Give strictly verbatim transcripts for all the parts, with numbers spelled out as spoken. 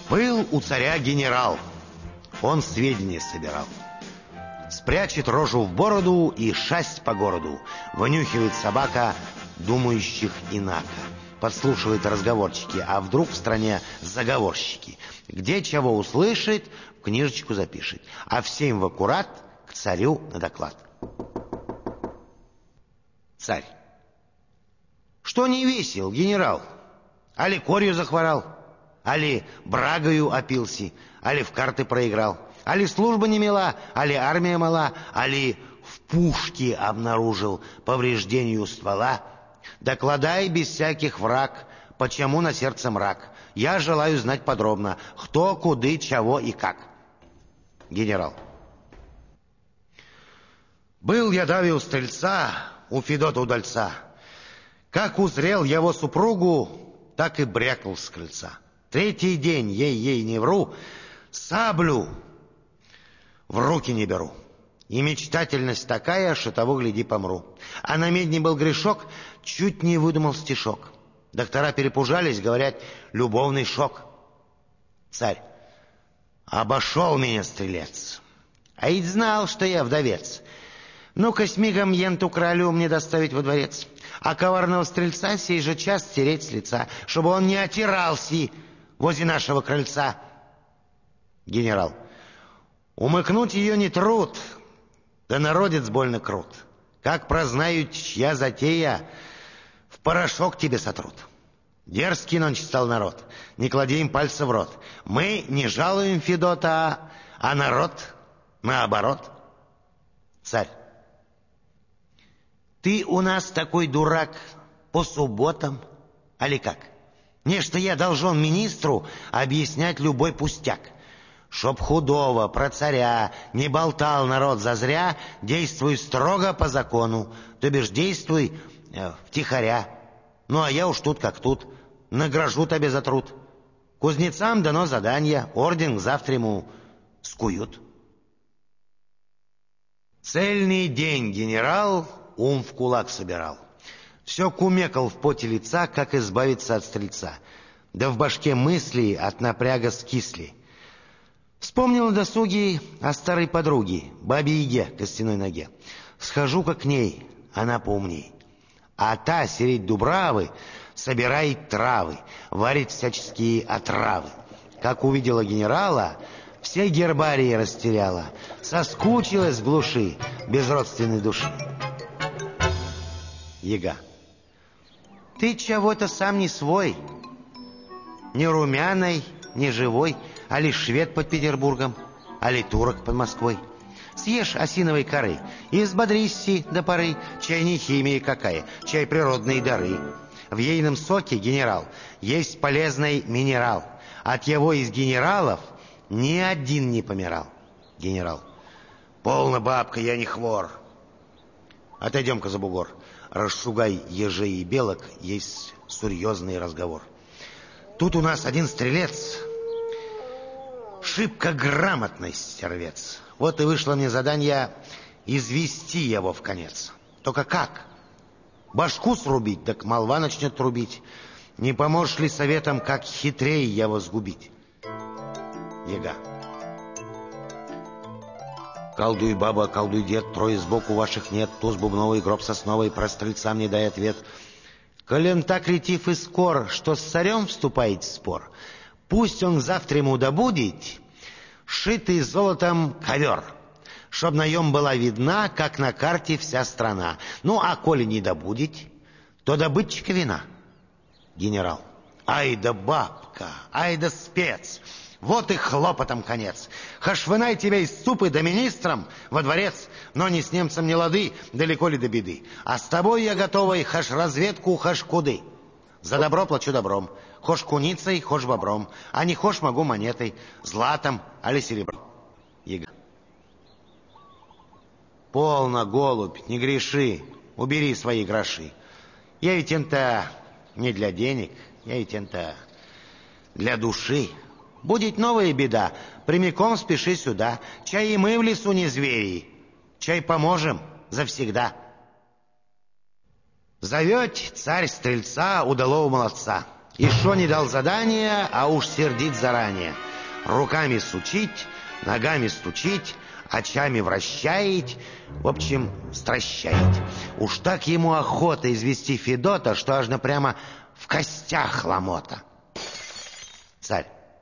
Был у царя генерал, он сведения собирал. Спрячет рожу в бороду и шасть по городу. Вынюхивает собака думающих инако. Подслушивает разговорчики, а вдруг в стране заговорщики. Где чего услышит, в книжечку запишет. А всем в аккурат к царю на доклад. Царь. Что не весел, генерал? Али корью захворал, али брагою опился, али в карты проиграл, али служба не мила, али армия мала, али в пушке обнаружил повреждению ствола. Докладай без всяких враг, почему на сердце мрак. Я желаю знать подробно, кто, куды, чего и как. Генерал. Был я даве у стрельца, у Федота удальца. Как узрел его супругу, так и брякнул с крыльца. Третий день, ей-ей не вру, саблю в руки не беру. И мечтательность такая, что того, гляди, помру. А на медне был грешок, чуть не выдумал стишок. Доктора перепужались, говорят, любовный шок. Царь. Обошел меня стрелец, а ведь знал, что я вдовец. Ну-ка с мигом енту кралю мне доставить во дворец, а коварного стрельца сей же час стереть с лица, чтобы он не отирался возле нашего крыльца. Генерал. Умыкнуть ее не труд, да народец больно крут. Как прознают, чья затея, в порошок тебе сотрут. Дерзкий нонче стал народ, не клади им пальца в рот. Мы не жалуем Федота, а народ наоборот. Царь. Ты у нас такой дурак по субботам, али как? Нечто я должен министру объяснять любой пустяк. Чтоб худого про царя не болтал народ зазря, действуй строго по закону, то бишь действуй э, втихаря. Ну, а я уж тут как тут, награжу тебе за труд. Кузнецам дано задание, орден к завтра ему скуют. Цельный день генерал ум в кулак собирал. Все кумекал в поте лица, как избавиться от стрельца. Да в башке мысли от напряга скисли. Вспомнил на досуге о старой подруге, бабе Яге, костяной ноге. Схожу-ка к ней, она поумней. А та, сереть дубравы, собирает травы, варит всяческие отравы. Как увидела генерала, все гербарии растеряла, соскучилась в глуши без родственной души. Яга. Ты чего-то сам не свой, ни румяной, ни живой, али швед под Петербургом, али турок под Москвой. Съешь осиновой коры и взбодрись до поры, чай не химия какая, чай природные дары. В ейном соке, генерал, есть полезный минерал. От его из генералов ни один не помирал. Генерал. Полно, бабка, я не хвор. Отойдем-ка за бугор. Расшугай ежей и белок, есть серьезный разговор. Тут у нас один стрелец, шибко грамотный стервец. Вот и вышло мне задание извести его в конец. Только как? Башку срубить, так молва начнет трубить. Не поможешь ли советом, как хитрее его сгубить? Яга. Колдуй, баба, колдуй, дед, трое сбоку ваших нет, туз бубновый, гроб сосновый, про стрельца мне дай ответ. Коли он так ретив и скор, что с царем вступает в спор, пусть он завтра ему добудет шитый золотом ковер, чтоб на нем была видна, как на карте вся страна. Ну, а коли не добудет, то добытчика вина. Генерал. Ай да бабка, ай да спец, вот и хлопотом конец. Хашвынай тебя из супы да министром во дворец, но не с немцем не лады, далеко ли до беды. А с тобой я готовый хаш разведку, хаш куды. За добро плачу добром, хошь куницей, хошь бобром, а не хошь могу монетой, златом, али серебром. Яга. Полно, голубь, не греши, убери свои гроши. Я ведь это не для денег, я ведь это для души. Будет новая беда, прямиком спеши сюда. Чай и мы в лесу не звери, чай поможем завсегда. Зовет царь стрельца, удалого молодца. Еще не дал задания, а уж сердит заранее. Руками сучить, ногами стучить, очами вращает, в общем, стращает. Уж так ему охота извести Федота, что аж прямо в костях ломота. Царь.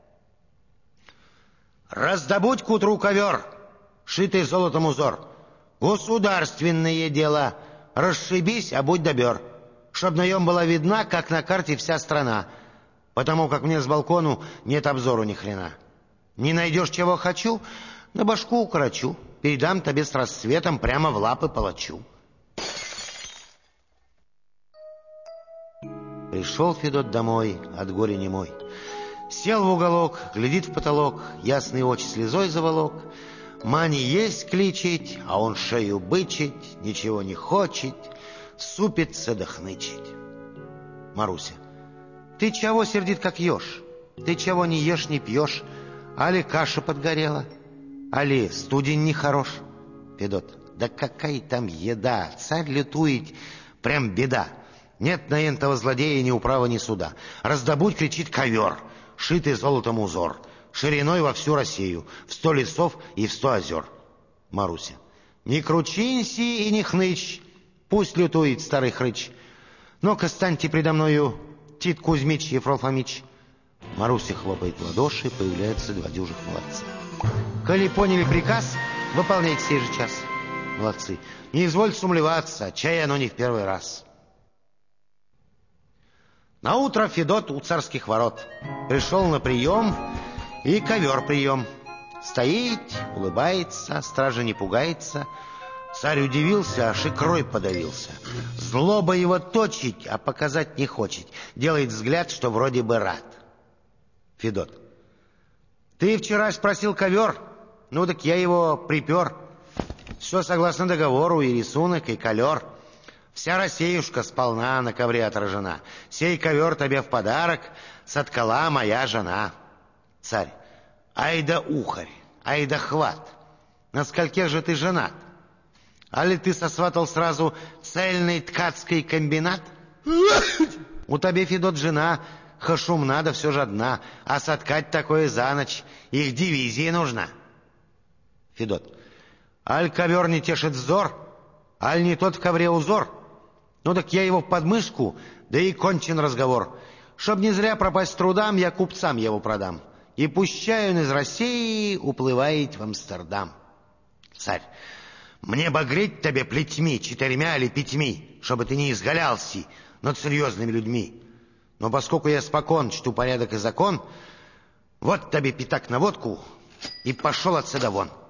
Раздобудь к утру ковер, шитый золотом узор. Государственное дело. Расшибись, а будь добер. Чтоб на нем была видна, как на карте, вся страна. Потому как мне с балкону нет обзору ни хрена. Не найдешь, чего хочу, на башку укорочу. Передам тебе с рассветом прямо в лапы палачу. Пришел Федот домой, от горя немой. Сел в уголок, глядит в потолок, ясные очи слезой заволок. Мани есть кличить, а он шею бычить, ничего не хочет, супится да хнычить. Маруся. Ты чего сердит, как еж? Ты чего не ешь, не пьешь? Али каша подгорела? Али студень нехорош? Федот. Да какая там еда? Царь лютует, прям беда. Нет на этого злодея ни управа, ни суда. Раздобудь, кричит, ковер, шитый золотом узор, шириной во всю Россию, в сто лесов и в сто озер. Маруся. Не кручинься и не хнычь, пусть лютует старый хрыч. Ну-ка, станьте предо мною, Тит Кузьмич, Ефрол Фомич. Маруся хлопает в ладоши, появляются два дюжих молодца. Коли поняли приказ, выполняйте сей же час. Молодцы. Не извольте сумлеваться, чай оно не в первый раз. Наутро Федот у царских ворот пришел на прием, и ковер прием. Стоит, улыбается, стража не пугается. Царь удивился, аж икрой подавился. Злоба его точить, а показать не хочет. Делает взгляд, что вроде бы рад. Федот. Ты вчера спросил ковер, ну так я его припер. Все согласно договору, и рисунок, и колер. Вся Россиюшка сполна на ковре отражена. Сей ковер тебе в подарок соткала моя жена. Царь. Ай да ухарь, ай да хват. На скольке же ты женат? Али ты сосватал сразу цельный ткацкий комбинат? У тебя, Федот, жена хошумна, да все же одна, а соткать такое за ночь их дивизии нужна. Федот. Аль ковер не тешит взор, аль не тот в ковре узор. Ну так я его в подмышку, да и кончен разговор. Чтоб не зря пропасть трудам, я купцам его продам. И пущай он из России уплывает в Амстердам. Царь. Мне бы греть тебе плетьми, четырьмя или пятьми, чтобы ты не изгалялся над серьезными людьми. Но поскольку я спокон чту порядок и закон, вот тебе пятак на водку, и пошел отсюда вон.